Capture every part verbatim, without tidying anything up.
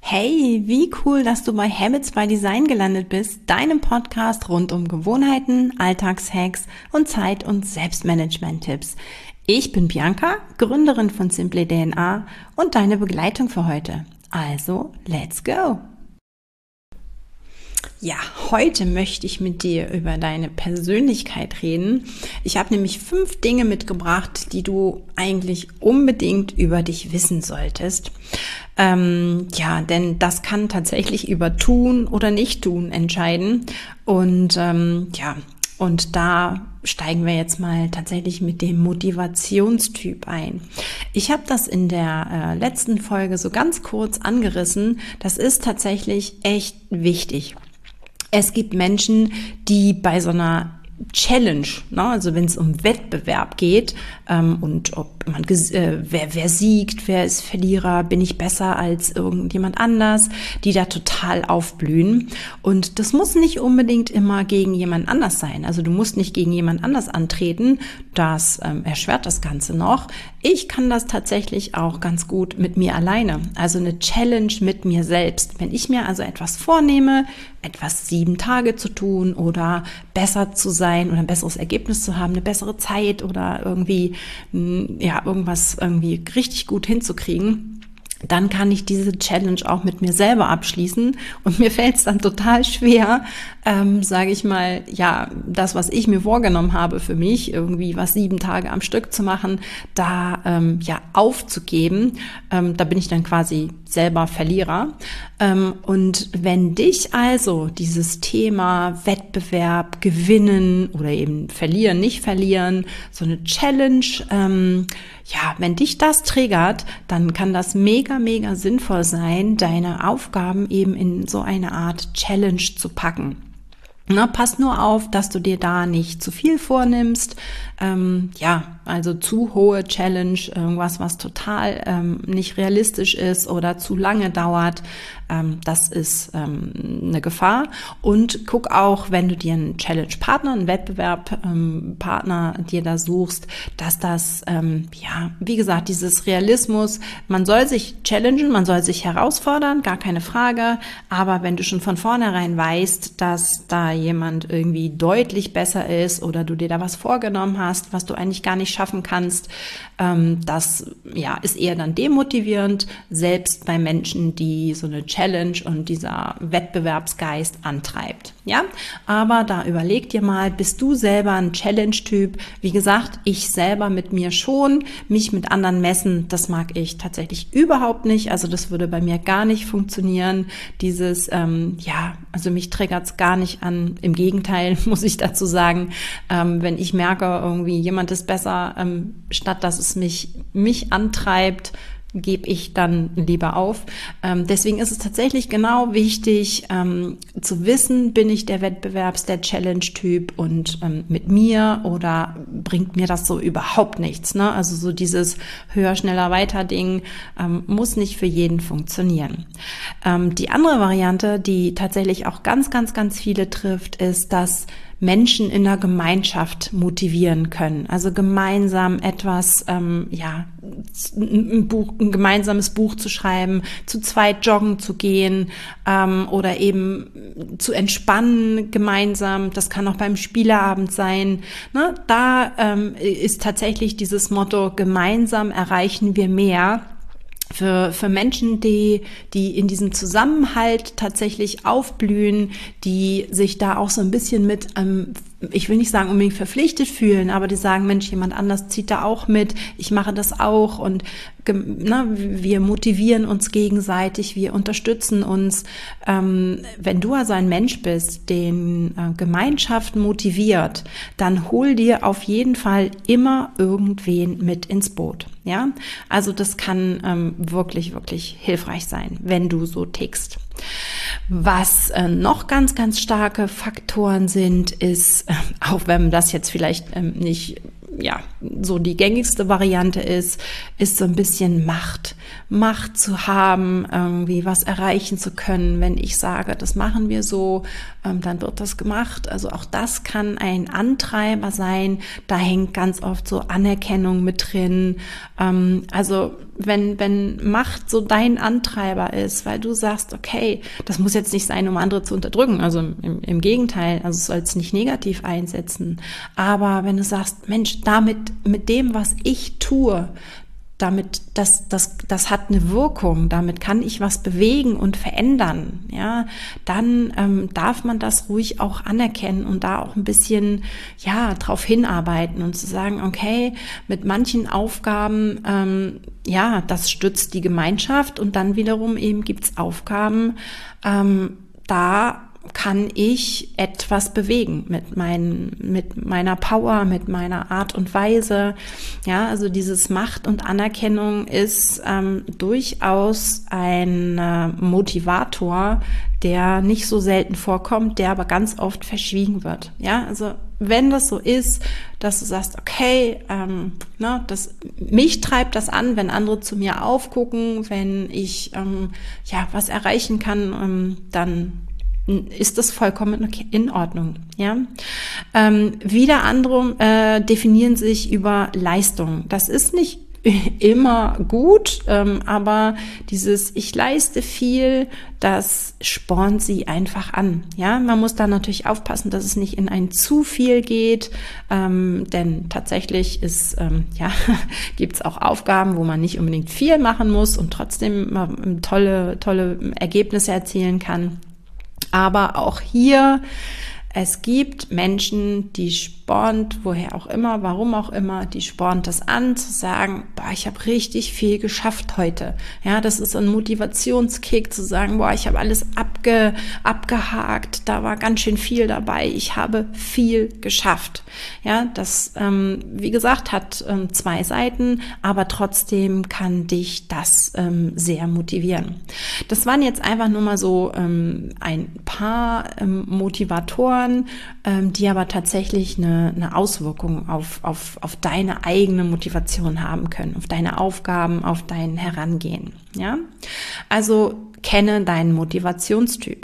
Hey, wie cool, dass du bei Habits by Design gelandet bist, deinem Podcast rund um Gewohnheiten, Alltagshacks und Zeit- und Selbstmanagement-Tipps. Ich bin Bianca, Gründerin von Simply D N A und deine Begleitung für heute. Also, let's go! Ja, heute möchte ich mit dir über deine Persönlichkeit reden. Ich habe nämlich fünf Dinge mitgebracht, die du eigentlich unbedingt über dich wissen solltest. Ähm, ja, denn das kann tatsächlich über Tun oder Nicht-Tun entscheiden. Und ähm, ja, und da steigen wir jetzt mal tatsächlich mit dem Motivationstyp ein. Ich habe das in der äh, letzten Folge so ganz kurz angerissen. Das ist tatsächlich echt wichtig. Es gibt Menschen, die bei so einer Challenge, ne, also wenn es um Wettbewerb geht ähm, und ob man äh, wer, wer siegt, wer ist Verlierer, bin ich besser als irgendjemand anders, die da total aufblühen. Und das muss nicht unbedingt immer gegen jemand anders sein. Also du musst nicht gegen jemand anders antreten, das ähm, erschwert das Ganze noch. Ich kann das tatsächlich auch ganz gut mit mir alleine. Also eine Challenge mit mir selbst. Wenn ich mir also etwas vornehme, etwas sieben Tage zu tun oder besser zu sein oder ein besseres Ergebnis zu haben, eine bessere Zeit oder irgendwie, ja, irgendwas irgendwie richtig gut hinzukriegen, dann kann ich diese Challenge auch mit mir selber abschließen und mir fällt es dann total schwer, ähm, sage ich mal, ja, das, was ich mir vorgenommen habe für mich, irgendwie was sieben Tage am Stück zu machen, da ähm, ja aufzugeben, ähm, da bin ich dann quasi selber Verlierer. Ähm, und wenn dich also dieses Thema Wettbewerb, Gewinnen oder eben Verlieren, nicht verlieren, so eine Challenge, ähm, ja, wenn dich das triggert, dann kann das mega, mega sinnvoll sein, deine Aufgaben eben in so eine Art Challenge zu packen. Na, pass nur auf, dass du dir da nicht zu viel vornimmst. Ähm, ja, also zu hohe Challenge, irgendwas, was total ähm, nicht realistisch ist oder zu lange dauert. Ähm, das ist ähm, eine Gefahr. Und guck auch, wenn du dir einen Challenge-Partner, einen Wettbewerb-Partner ähm, dir da suchst, dass das, ähm, ja, wie gesagt, dieses Realismus, man soll sich challengen, man soll sich herausfordern, gar keine Frage. Aber wenn du schon von vornherein weißt, dass da jemand irgendwie deutlich besser ist oder du dir da was vorgenommen hast, was du eigentlich gar nicht schaffen kannst, ähm, das ja ist eher dann demotivierend, selbst bei Menschen, die so eine Challenge und dieser Wettbewerbsgeist antreibt. Ja, aber da überleg dir mal, bist du selber ein Challenge-Typ? Wie gesagt, ich selber mit mir schon, mich mit anderen messen, das mag ich tatsächlich überhaupt nicht. Also das würde bei mir gar nicht funktionieren. Dieses, ähm, ja, also mich triggert's gar nicht an. Im Gegenteil, muss ich dazu sagen, ähm, wenn ich merke, irgendwie jemand ist besser, ähm, statt dass es mich, mich antreibt, gebe ich dann lieber auf. Ähm, deswegen ist es tatsächlich genau wichtig, ähm, zu wissen, bin ich der Wettbewerbs-, der Challenge-Typ und ähm, mit mir oder bringt mir das so überhaupt nichts. Ne? Also so dieses höher, schneller, weiter Ding ähm, muss nicht für jeden funktionieren. Ähm, die andere Variante, die tatsächlich auch ganz, ganz, ganz viele trifft, ist, dass Menschen in der Gemeinschaft motivieren können. Also gemeinsam etwas, ähm, ja, ein Buch, ein gemeinsames Buch zu schreiben, zu zweit joggen zu gehen ähm, oder eben zu entspannen gemeinsam. Das kann auch beim Spieleabend sein. Ne? Da ähm, ist tatsächlich dieses Motto: Gemeinsam erreichen wir mehr. Für, für Menschen, die, die in diesem Zusammenhalt tatsächlich aufblühen, die sich da auch so ein bisschen mit, ähm, ich will nicht sagen unbedingt verpflichtet fühlen, aber die sagen, Mensch, jemand anders zieht da auch mit, ich mache das auch und na, wir motivieren uns gegenseitig, wir unterstützen uns. Ähm, wenn du also ein Mensch bist, den äh, Gemeinschaft motiviert, dann hol dir auf jeden Fall immer irgendwen mit ins Boot. Ja, also das kann ähm, wirklich, wirklich hilfreich sein, wenn du so tickst. Was äh, noch ganz, ganz starke Faktoren sind, ist, äh, auch wenn das jetzt vielleicht ähm, nicht ja so die gängigste Variante ist, ist so ein bisschen Macht. Macht zu haben, irgendwie was erreichen zu können, wenn ich sage, das machen wir so, ähm, dann wird das gemacht. Also auch das kann ein Antreiber sein. Da hängt ganz oft so Anerkennung mit drin. Ähm, also wenn, wenn Macht so dein Antreiber ist, weil du sagst, okay, das muss jetzt nicht sein, um andere zu unterdrücken. Also im, im Gegenteil, also soll es nicht negativ einsetzen. Aber wenn du sagst, Mensch, damit, mit dem, was ich tue, damit, das, das, das hat eine Wirkung, damit kann ich was bewegen und verändern, ja, dann ähm, darf man das ruhig auch anerkennen und da auch ein bisschen, ja, drauf hinarbeiten und zu sagen, okay, mit manchen Aufgaben, ähm, ja, das stützt die Gemeinschaft und dann wiederum eben gibt's Aufgaben, ähm, da kann ich etwas bewegen mit meinen, mit meiner Power, mit meiner Art und Weise. Ja, also dieses Macht und Anerkennung ist ähm, durchaus ein äh, Motivator, der nicht so selten vorkommt, der aber ganz oft verschwiegen wird. Ja, also wenn das so ist, dass du sagst, okay, ähm, ne, das, mich treibt das an, wenn andere zu mir aufgucken, wenn ich ähm, ja was erreichen kann, ähm, dann ist das vollkommen in Ordnung, ja. Ähm, wieder andere äh, definieren sich über Leistung. Das ist nicht immer gut, ähm, aber dieses ich leiste viel, das spornt sie einfach an. Ja, man muss da natürlich aufpassen, dass es nicht in ein zu viel geht, ähm, denn tatsächlich ist ähm, ja gibt's auch Aufgaben, wo man nicht unbedingt viel machen muss und trotzdem äh, tolle tolle Ergebnisse erzielen kann. Aber auch hier, es gibt Menschen, die spornt, woher auch immer, warum auch immer, die spornt das an, zu sagen, boah, ich habe richtig viel geschafft heute. Ja, das ist ein Motivationskick, zu sagen, boah, ich habe alles abge, abgehakt, da war ganz schön viel dabei, ich habe viel geschafft. Ja, das, ähm, wie gesagt, hat ähm, zwei Seiten, aber trotzdem kann dich das ähm, sehr motivieren. Das waren jetzt einfach nur mal so ähm, ein paar ähm, Motivatoren, ähm, die aber tatsächlich eine, eine Auswirkung auf, auf, auf deine eigene Motivation haben können, auf deine Aufgaben, auf dein Herangehen. Ja, also kenne deinen Motivationstyp.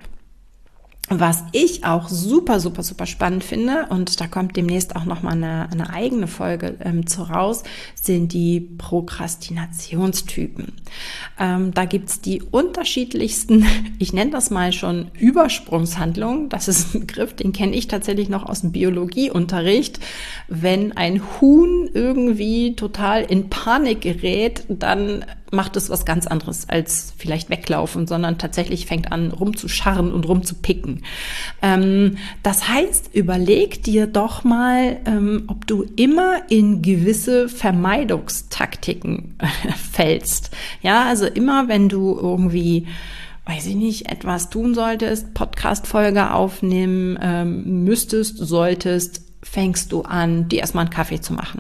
Was ich auch super, super, super spannend finde, und da kommt demnächst auch nochmal eine, eine eigene Folge ähm, zu raus, sind die Prokrastinationstypen. Ähm, da gibt's die unterschiedlichsten, ich nenne das mal schon Übersprungshandlungen. Das ist ein Begriff, den kenne ich tatsächlich noch aus dem Biologieunterricht. Wenn ein Huhn irgendwie total in Panik gerät, dann macht es was ganz anderes als vielleicht weglaufen, sondern tatsächlich fängt an rumzuscharren und rumzupicken. Ähm, das heißt, überleg dir doch mal, ähm, ob du immer in gewisse Vermeidungstaktiken äh, fällst. Ja, also immer, wenn du irgendwie, weiß ich nicht, etwas tun solltest, Podcast-Folge aufnehmen ähm, müsstest, solltest, fängst du an, dir erstmal einen Kaffee zu machen.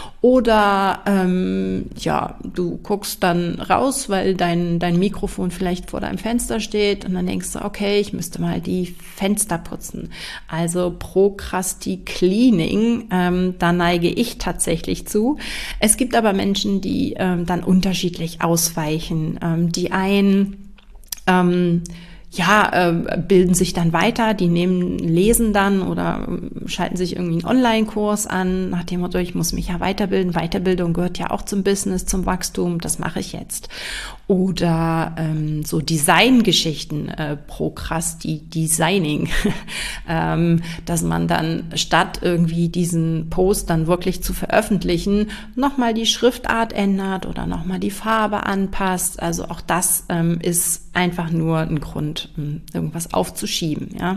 Oder ähm, ja, du guckst dann raus, weil dein dein Mikrofon vielleicht vor deinem Fenster steht und dann denkst du, okay, ich müsste mal die Fenster putzen. Also Prokrasti-Cleaning, ähm, da neige ich tatsächlich zu. Es gibt aber Menschen, die ähm, dann unterschiedlich ausweichen. Ähm, die einen ähm, ja, äh, bilden sich dann weiter, die nehmen, lesen dann oder äh, schalten sich irgendwie einen Online-Kurs an, nach dem Motto, ich muss mich ja weiterbilden. Weiterbildung gehört ja auch zum Business, zum Wachstum, das mache ich jetzt. Oder ähm, so Designgeschichten, äh, Prokrasti-Designing, ähm, dass man dann statt irgendwie diesen Post dann wirklich zu veröffentlichen, nochmal die Schriftart ändert oder nochmal die Farbe anpasst. Also auch das ähm, ist einfach nur ein Grund, irgendwas aufzuschieben, ja.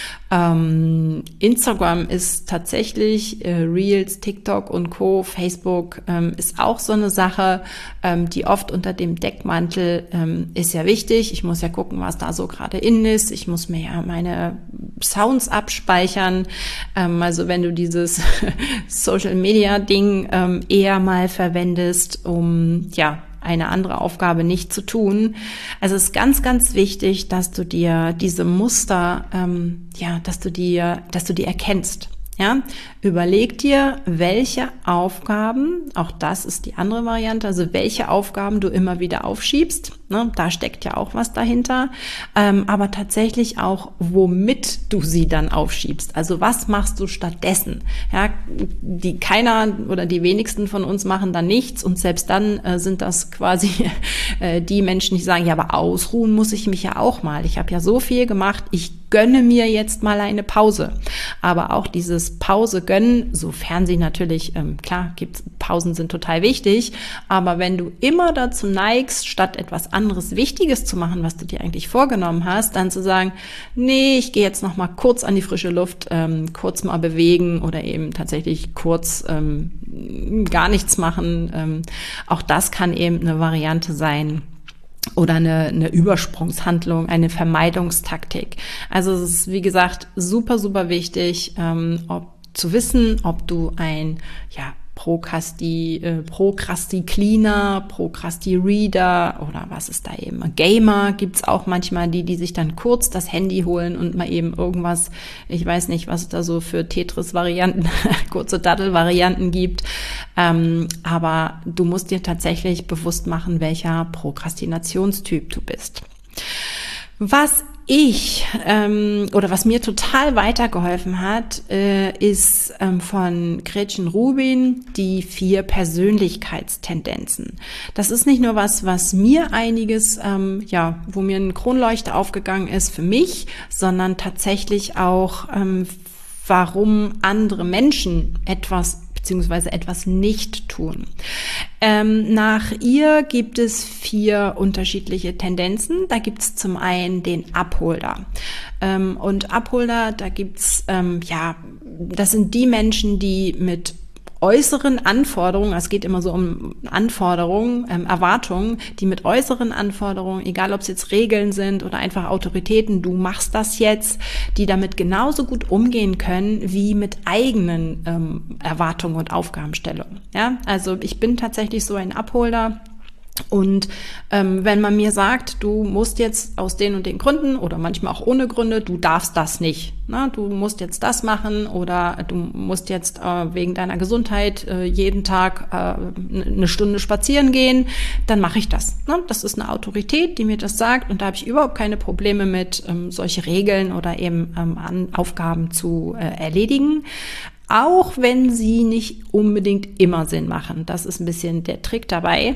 Ähm, Instagram ist tatsächlich, äh, Reels, TikTok und Co., Facebook ähm, ist auch so eine Sache, ähm, die oft unter dem Deckmantel ähm, ist ja wichtig. Ich muss ja gucken, was da so gerade in ist. Ich muss mir ja meine Sounds abspeichern. Ähm, also wenn du dieses Social-Media-Ding ähm, eher mal verwendest, um, ja, eine andere Aufgabe nicht zu tun. Also es ist ganz, ganz wichtig, dass du dir diese Muster, ähm, ja, dass du dir, dass du die erkennst. Ja, überleg dir, welche Aufgaben, auch das ist die andere Variante, also welche Aufgaben du immer wieder aufschiebst, ne, da steckt ja auch was dahinter, ähm, aber tatsächlich auch, womit du sie dann aufschiebst, also was machst du stattdessen, ja, die keiner oder die wenigsten von uns machen dann nichts und selbst dann äh, sind das quasi äh, die Menschen, die sagen, ja, aber ausruhen muss ich mich ja auch mal, ich habe ja so viel gemacht, ich gönne mir jetzt mal eine Pause, aber auch dieses Pause gönnen, sofern sie natürlich, ähm, klar, gibt's, Pausen sind total wichtig, aber wenn du immer dazu neigst, statt etwas anderes Wichtiges zu machen, was du dir eigentlich vorgenommen hast, dann zu sagen, nee, ich gehe jetzt noch mal kurz an die frische Luft, ähm, kurz mal bewegen oder eben tatsächlich kurz ähm, gar nichts machen, ähm, auch das kann eben eine Variante sein. Oder eine, eine Übersprungshandlung, eine Vermeidungstaktik. Also es ist, wie gesagt, super, super wichtig, ähm, ob, zu wissen, ob du ein, ja, Prokrasti, äh, Prokrasti-Cleaner, Prokrasti-Reader oder was ist da eben? Gamer gibt's auch manchmal, die, die sich dann kurz das Handy holen und mal eben irgendwas, ich weiß nicht, was es da so für Tetris-Varianten, kurze Daddel-Varianten gibt. Ähm, aber du musst dir tatsächlich bewusst machen, welcher Prokrastinationstyp du bist. Was ich ähm, oder was mir total weitergeholfen hat, äh, ist ähm, von Gretchen Rubin die vier Persönlichkeitstendenzen. Das ist nicht nur was, was mir einiges, ähm, ja, wo mir ein Kronleuchter aufgegangen ist für mich, sondern tatsächlich auch, ähm, warum andere Menschen etwas beziehungsweise etwas nicht tun. Ähm, nach ihr gibt es vier unterschiedliche Tendenzen. Da gibt es zum einen den Upholder. Ähm, und Upholder, da gibt's ähm, ja, das sind die Menschen, die mit äußeren Anforderungen, es geht immer so um Anforderungen, ähm, Erwartungen, die mit äußeren Anforderungen, egal ob es jetzt Regeln sind oder einfach Autoritäten, du machst das jetzt, die damit genauso gut umgehen können wie mit eigenen ähm, Erwartungen und Aufgabenstellungen. Ja, also ich bin tatsächlich so ein Upholder. Und ähm, wenn man mir sagt, du musst jetzt aus den und den Gründen oder manchmal auch ohne Gründe, du darfst das nicht, ne? Du musst jetzt das machen oder du musst jetzt äh, wegen deiner Gesundheit äh, jeden Tag äh, eine Stunde spazieren gehen, dann mache ich das. Ne? Das ist eine Autorität, die mir das sagt und da habe ich überhaupt keine Probleme mit, ähm, solche Regeln oder eben ähm, an Aufgaben zu äh, erledigen. Auch wenn sie nicht unbedingt immer Sinn machen. Das ist ein bisschen der Trick dabei.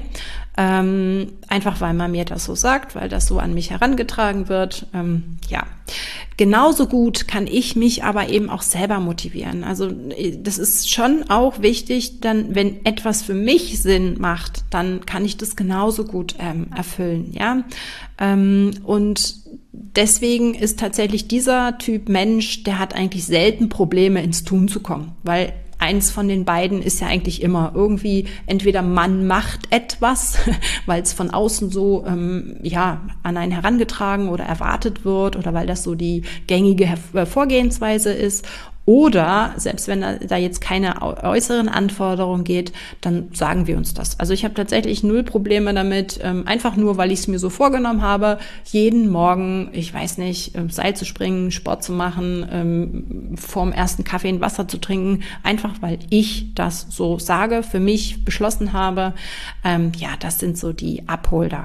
Ähm, einfach weil man mir das so sagt, weil das so an mich herangetragen wird. Ähm, ja, genauso gut kann ich mich aber eben auch selber motivieren. Also das ist schon auch wichtig, dann, wenn etwas für mich Sinn macht, dann kann ich das genauso gut ähm, erfüllen. Ja, ähm, und deswegen ist tatsächlich dieser Typ Mensch, der hat eigentlich selten Probleme, ins Tun zu kommen, weil eins von den beiden ist ja eigentlich immer irgendwie, entweder man macht etwas, weil es von außen so ähm, ja an einen herangetragen oder erwartet wird oder weil das so die gängige Vorgehensweise ist. Oder, selbst wenn da, da jetzt keine äußeren Anforderungen geht, dann sagen wir uns das. Also ich habe tatsächlich null Probleme damit, ähm, einfach nur, weil ich es mir so vorgenommen habe, jeden Morgen, ich weiß nicht, ähm, Seil zu springen, Sport zu machen, ähm, vorm ersten Kaffee ein Wasser zu trinken, einfach weil ich das so sage, für mich beschlossen habe. Ähm, ja, das sind so die Upholder.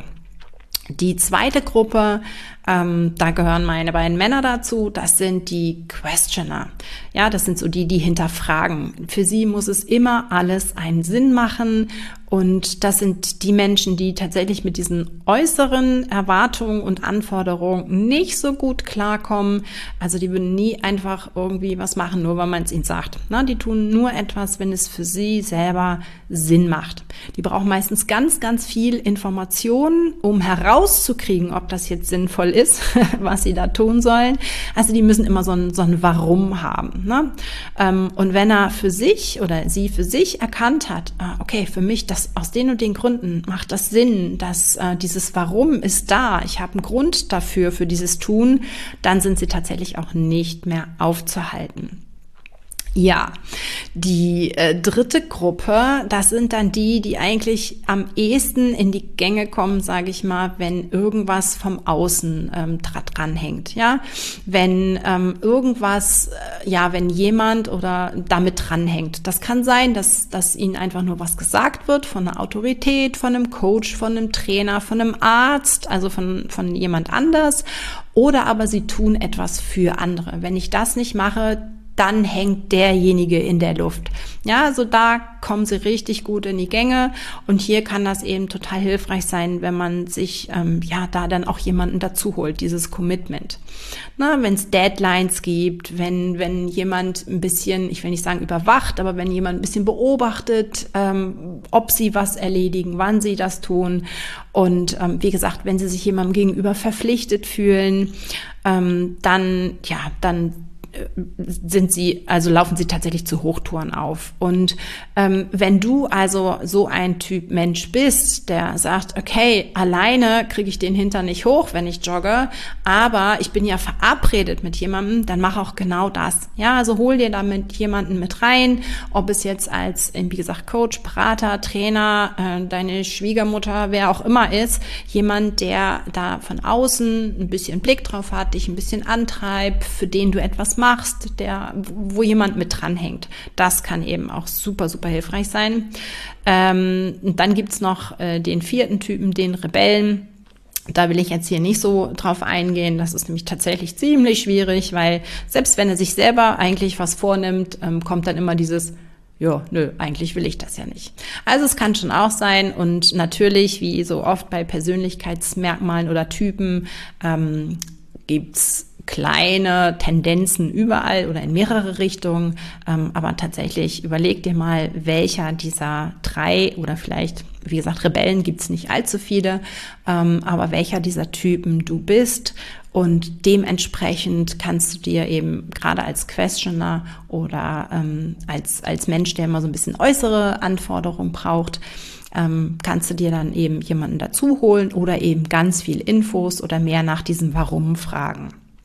Die zweite Gruppe, ähm, da gehören meine beiden Männer dazu, das sind die Questioner. Ja, das sind so die, die hinterfragen. Für sie muss es immer alles einen Sinn machen und das sind die Menschen, die tatsächlich mit diesen äußeren Erwartungen und Anforderungen nicht so gut klarkommen. Also die würden nie einfach irgendwie was machen, nur weil man es ihnen sagt. Na, die tun nur etwas, wenn es für sie selber Sinn macht. Die brauchen meistens ganz, ganz viel Informationen, um herauszukriegen, ob das jetzt sinnvoll ist, was sie da tun sollen. Also die müssen immer so ein, so ein Warum haben. Ne? Und wenn er für sich oder sie für sich erkannt hat, okay, für mich, das aus den und den Gründen macht das Sinn, dass äh, dieses Warum ist da, ich habe einen Grund dafür, für dieses Tun, dann sind sie tatsächlich auch nicht mehr aufzuhalten. Ja, die äh, dritte Gruppe, das sind dann die, die eigentlich am ehesten in die Gänge kommen, sage ich mal, wenn irgendwas vom Außen ähm, dranhängt, ja, wenn ähm, irgendwas, äh, ja, wenn jemand oder damit dranhängt. Das kann sein, dass dass ihnen einfach nur was gesagt wird von einer Autorität, von einem Coach, von einem Trainer, von einem Arzt, also von von jemand anders, oder aber sie tun etwas für andere. Wenn ich das nicht mache, dann hängt derjenige in der Luft. Ja, also da kommen sie richtig gut in die Gänge, und hier kann das eben total hilfreich sein, wenn man sich ähm, ja da dann auch jemanden dazu holt, dieses Commitment. Na, wenn es Deadlines gibt, wenn wenn jemand ein bisschen, ich will nicht sagen überwacht, aber wenn jemand ein bisschen beobachtet, ähm, ob sie was erledigen, wann sie das tun, und ähm, wie gesagt, wenn sie sich jemandem gegenüber verpflichtet fühlen, ähm, dann ja, dann sind sie, also laufen sie tatsächlich zu Hochtouren auf. Und ähm, wenn du also so ein Typ Mensch bist, der sagt, okay, alleine kriege ich den Hintern nicht hoch, wenn ich jogge, aber ich bin ja verabredet mit jemandem, dann mach auch genau das. Ja, also hol dir damit jemanden mit rein, ob es jetzt als, wie gesagt, Coach, Berater, Trainer, äh, deine Schwiegermutter, wer auch immer ist, jemand, der da von außen ein bisschen Blick drauf hat, dich ein bisschen antreibt, für den du etwas machst, der, wo jemand mit dranhängt. Das kann eben auch super, super hilfreich sein. Ähm, dann gibt's noch äh, den vierten Typen, den Rebellen. Da will ich jetzt hier nicht so drauf eingehen. Das ist nämlich tatsächlich ziemlich schwierig, weil selbst wenn er sich selber eigentlich was vornimmt, ähm, kommt dann immer dieses, ja, nö, eigentlich will ich das ja nicht. Also es kann schon auch sein, und natürlich, wie so oft bei Persönlichkeitsmerkmalen oder Typen, ähm, gibt's kleine Tendenzen überall oder in mehrere Richtungen, ähm, aber tatsächlich überleg dir mal, welcher dieser drei, oder vielleicht, wie gesagt, Rebellen gibt's nicht allzu viele, ähm, aber welcher dieser Typen du bist, und dementsprechend kannst du dir eben gerade als Questioner oder ähm, als als Mensch, der immer so ein bisschen äußere Anforderungen braucht, ähm, kannst du dir dann eben jemanden dazu holen oder eben ganz viel Infos oder mehr nach diesem Warum fragen.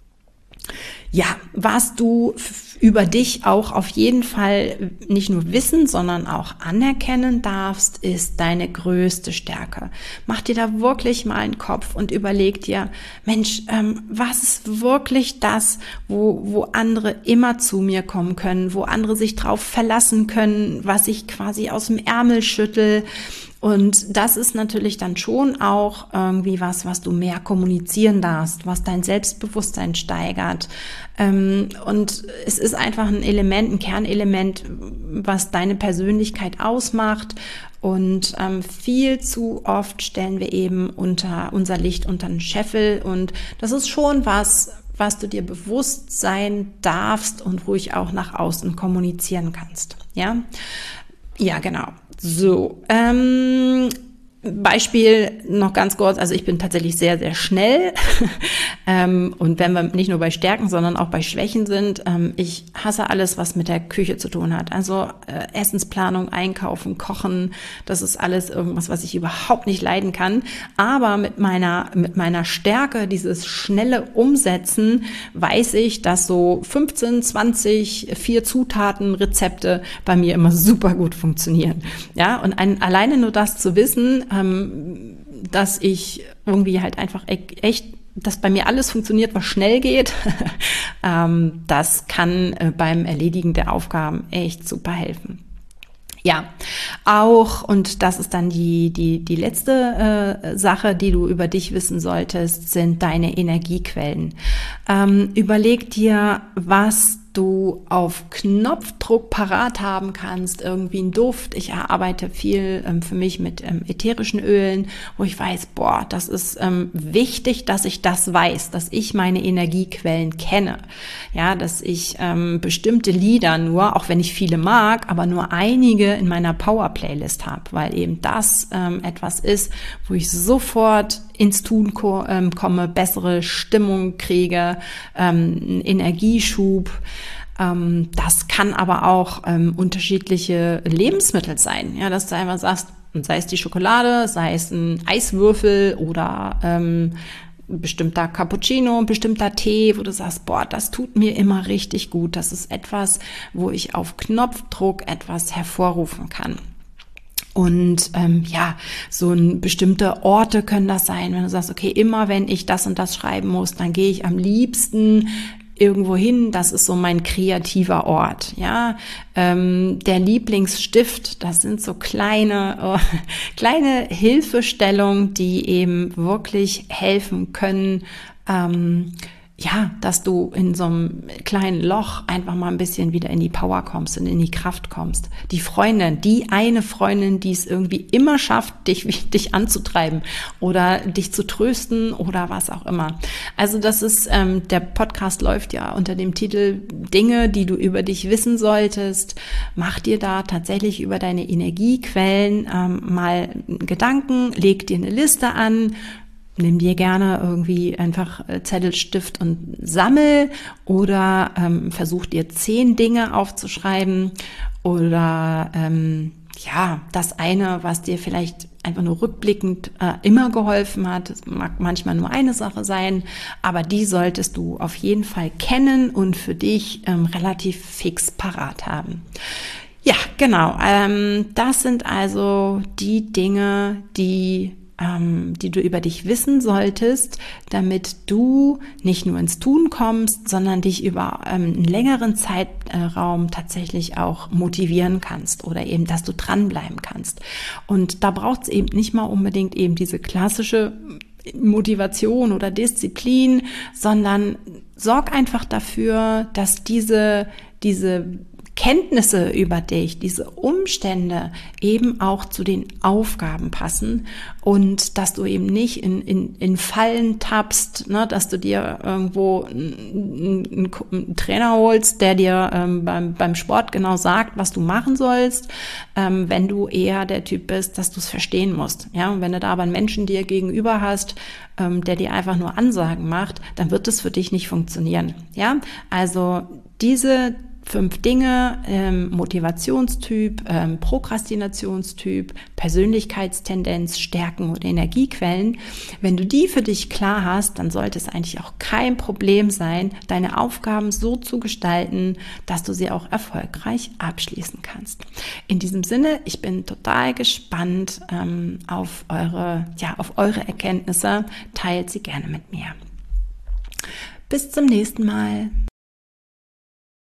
Ja, was du f- über dich auch auf jeden Fall nicht nur wissen, sondern auch anerkennen darfst, ist deine größte Stärke. Mach dir da wirklich mal einen Kopf und überleg dir, Mensch, ähm, was ist wirklich das, wo, wo andere immer zu mir kommen können, wo andere sich drauf verlassen können, was ich quasi aus dem Ärmel schüttel. Und das ist natürlich dann schon auch irgendwie was, was du mehr kommunizieren darfst, was dein Selbstbewusstsein steigert. Und es ist einfach ein Element, ein Kernelement, was deine Persönlichkeit ausmacht. Und ähm, viel zu oft stellen wir eben unter unser Licht unter den Scheffel. Und das ist schon was, was du dir bewusst sein darfst und ruhig auch nach außen kommunizieren kannst. Ja, ja, genau. So, ähm, Beispiel noch ganz kurz, also ich bin tatsächlich sehr, sehr schnell ähm, und wenn wir nicht nur bei Stärken, sondern auch bei Schwächen sind, ähm, ich hasse alles, was mit der Küche zu tun hat. Also äh, Essensplanung, Einkaufen, Kochen, das ist alles irgendwas, was ich überhaupt nicht leiden kann. Aber mit meiner, mit meiner Stärke, dieses schnelle Umsetzen, weiß ich, dass so fünfzehn, zwanzig, vier Zutaten, Rezepte bei mir immer super gut funktionieren. Ja, und ein, alleine nur das zu wissen, dass ich irgendwie halt einfach echt, dass bei mir alles funktioniert, was schnell geht, das kann beim Erledigen der Aufgaben echt super helfen. Ja, auch, und das ist dann die die die letzte äh, Sache, die du über dich wissen solltest, sind deine Energiequellen. Ähm, überleg dir, was du auf Knopfdruck parat haben kannst, irgendwie ein Duft. Ich arbeite viel ähm, für mich mit ähm, ätherischen Ölen, wo ich weiß, boah, das ist ähm, wichtig, dass ich das weiß, dass ich meine Energiequellen kenne. Ja, dass ich ähm, bestimmte Lieder nur, auch wenn ich viele mag, aber nur einige in meiner Power-Playlist habe, weil eben das ähm, etwas ist, wo ich sofort ins Tun ko- ähm, komme, bessere Stimmung kriege, ähm, einen Energieschub. Ähm, das kann aber auch ähm, unterschiedliche Lebensmittel sein. Ja, dass du einfach sagst, sei es die Schokolade, sei es ein Eiswürfel oder ähm, ein bestimmter Cappuccino, ein bestimmter Tee, wo du sagst, boah, das tut mir immer richtig gut. Das ist etwas, wo ich auf Knopfdruck etwas hervorrufen kann. Und ähm, ja, so ein bestimmte Orte können das sein, wenn du sagst, okay, immer wenn ich das und das schreiben muss, dann gehe ich am liebsten irgendwo hin, das ist so mein kreativer Ort, ja. Ähm, der Lieblingsstift, das sind so kleine, oh, kleine Hilfestellungen, die eben wirklich helfen können, ähm, ja, dass du in so einem kleinen Loch einfach mal ein bisschen wieder in die Power kommst und in die Kraft kommst. Die Freundin, die eine Freundin, die es irgendwie immer schafft, dich, dich anzutreiben oder dich zu trösten oder was auch immer. Also das ist, ähm, der Podcast läuft ja unter dem Titel Dinge, die du über dich wissen solltest. Mach dir da tatsächlich über deine Energiequellen ähm, mal Gedanken, leg dir eine Liste an. Nimm dir gerne irgendwie einfach Zettel, Stift und sammel oder ähm, versuch dir zehn Dinge aufzuschreiben oder ähm, ja, das eine, was dir vielleicht einfach nur rückblickend äh, immer geholfen hat. Es mag manchmal nur eine Sache sein, aber die solltest du auf jeden Fall kennen und für dich ähm, relativ fix parat haben. Ja, genau. Ähm, das sind also die Dinge, die die du über dich wissen solltest, damit du nicht nur ins Tun kommst, sondern dich über ähm, einen längeren Zeitraum tatsächlich auch motivieren kannst oder eben, dass du dranbleiben kannst. Und da braucht es eben nicht mal unbedingt eben diese klassische Motivation oder Disziplin, sondern sorg einfach dafür, dass diese, diese Kenntnisse über dich, diese Umstände eben auch zu den Aufgaben passen und dass du eben nicht in, in, in Fallen tappst, ne, dass du dir irgendwo einen, einen, einen Trainer holst, der dir ähm, beim, beim Sport genau sagt, was du machen sollst, ähm, wenn du eher der Typ bist, dass du es verstehen musst. Ja, und wenn du da aber einen Menschen dir gegenüber hast, ähm, der dir einfach nur Ansagen macht, dann wird es für dich nicht funktionieren. Ja, also diese Fünf Dinge, ähm, Motivationstyp, ähm, Prokrastinationstyp, Persönlichkeitstendenz, Stärken und Energiequellen. Wenn du die für dich klar hast, dann sollte es eigentlich auch kein Problem sein, deine Aufgaben so zu gestalten, dass du sie auch erfolgreich abschließen kannst. In diesem Sinne, ich bin total gespannt ähm, auf eure, ja, auf eure Erkenntnisse. Teilt sie gerne mit mir. Bis zum nächsten Mal.